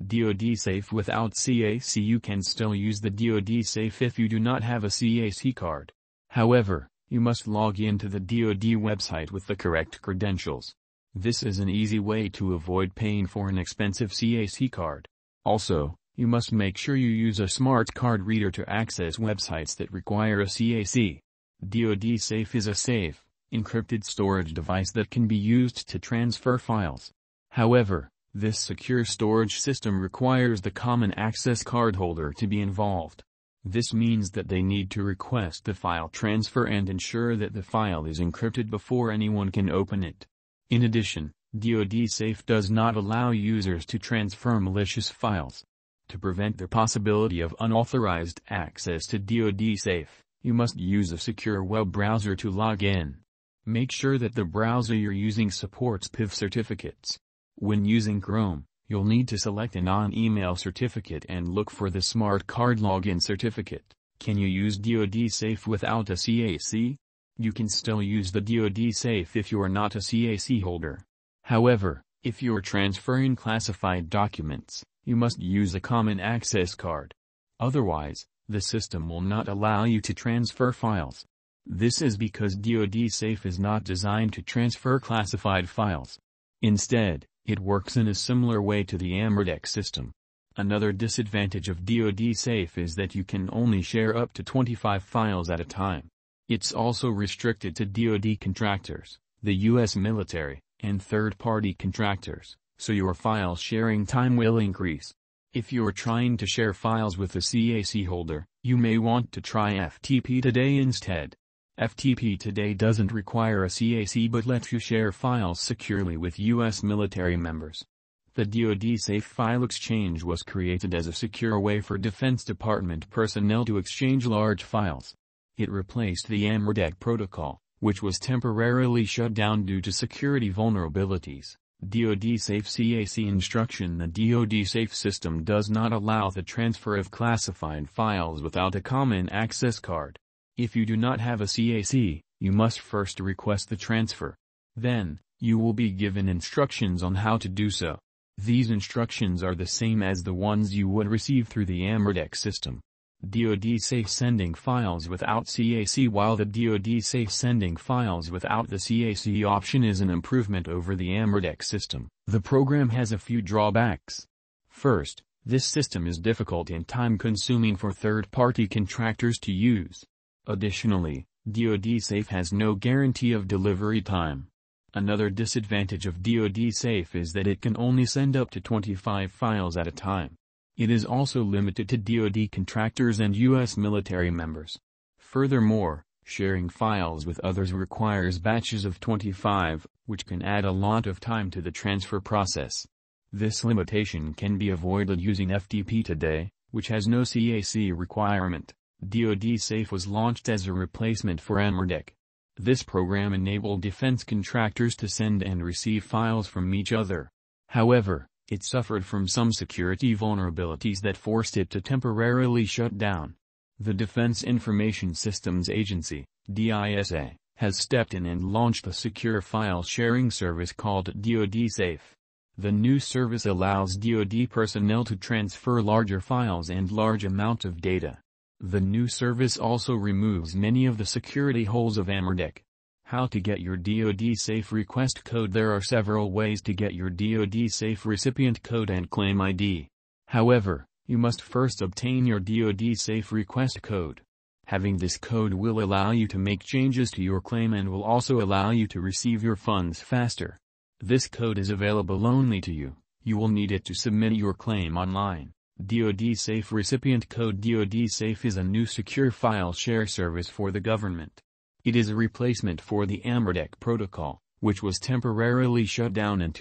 DoD Safe without CAC. You can still use the DoD Safe if you do not have a CAC card. However, you must log into the DoD website with the correct credentials. This is an easy way to avoid paying for an expensive CAC card. Also, you must make sure you use a smart card reader to access websites that require a CAC. DoD Safe is a safe, encrypted storage device that can be used to transfer files. However, this secure storage system requires the common access cardholder to be involved. This means that they need to request the file transfer and ensure that the file is encrypted before anyone can open it. In addition, DoD Safe does not allow users to transfer malicious files. To prevent the possibility of unauthorized access to DoD Safe, you must use a secure web browser to log in. Make sure that the browser you're using supports PIV certificates. When using Chrome, you'll need to select a non-email certificate and look for the Smart Card Login certificate. Can you use DoD Safe without a CAC? You can still use the DoD Safe if you are not a CAC holder. However, if you are transferring classified documents, you must use a common access card. Otherwise, the system will not allow you to transfer files. This is because DoD Safe is not designed to transfer classified files. Instead, it works in a similar way to the AMRDEC system. Another disadvantage of DoD Safe is that you can only share up to 25 files at a time. It's also restricted to DoD contractors, the U.S. military, and third-party contractors, so your file sharing time will increase. If you are trying to share files with a CAC holder, you may want to try FTP Today instead. FTP Today doesn't require a CAC but lets you share files securely with U.S. military members. The DoD Safe File Exchange was created as a secure way for Defense Department personnel to exchange large files. It replaced the AMRDEC protocol, which was temporarily shut down due to security vulnerabilities. DoD Safe CAC instruction. The DoD Safe system does not allow the transfer of classified files without a common access card. If you do not have a CAC, you must first request the transfer. Then, you will be given instructions on how to do so. These instructions are the same as the ones you would receive through the AMRDEC system. DoD Safe sending files without CAC. While the DoD Safe sending files without the CAC option is an improvement over the AMRDEC system, the program has a few drawbacks. First, this system is difficult and time-consuming for third-party contractors to use. Additionally, DoD Safe has no guarantee of delivery time. Another disadvantage of DoD Safe is that it can only send up to 25 files at a time. It is also limited to DoD contractors and U.S. military members. Furthermore, sharing files with others requires batches of 25, which can add a lot of time to the transfer process. This limitation can be avoided using FTP Today, which has no CAC requirement. DoD Safe was launched as a replacement for AMRDEC. This program enabled defense contractors to send and receive files from each other. However, it suffered from some security vulnerabilities that forced it to temporarily shut down. The Defense Information Systems Agency, DISA, has stepped in and launched a secure file sharing service called DoD Safe. The new service allows DoD personnel to transfer larger files and large amounts of data. The new service also removes many of the security holes of AMRDEC. How to get your DoD Safe request code. There are several ways to get your DoD Safe recipient code and claim ID. However, you must first obtain your DoD Safe request code. Having this code will allow you to make changes to your claim and will also allow you to receive your funds faster. This code is available only to you. You will need it to submit your claim online. DoD Safe recipient code. DoD Safe is a new secure file share service for the government. It is a replacement for the AMRDEC protocol, which was temporarily shut down in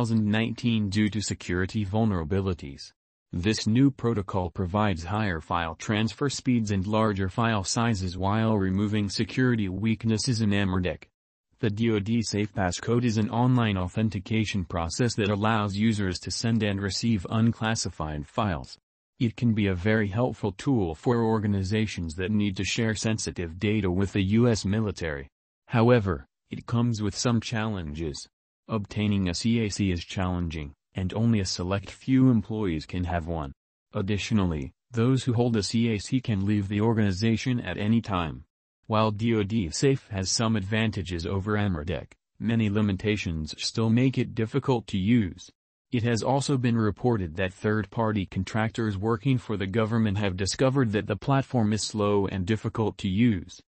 2019 due to security vulnerabilities. This new protocol provides higher file transfer speeds and larger file sizes while removing security weaknesses in AMRDEC. The DoD Safe passcode is an online authentication process that allows users to send and receive unclassified files. It can be a very helpful tool for organizations that need to share sensitive data with the U.S. military. However, it comes with some challenges. Obtaining a CAC is challenging, and only a select few employees can have one. Additionally, those who hold a CAC can leave the organization at any time. While DoD Safe has some advantages over Ameredeck, many limitations still make it difficult to use. It has also been reported that third-party contractors working for the government have discovered that the platform is slow and difficult to use.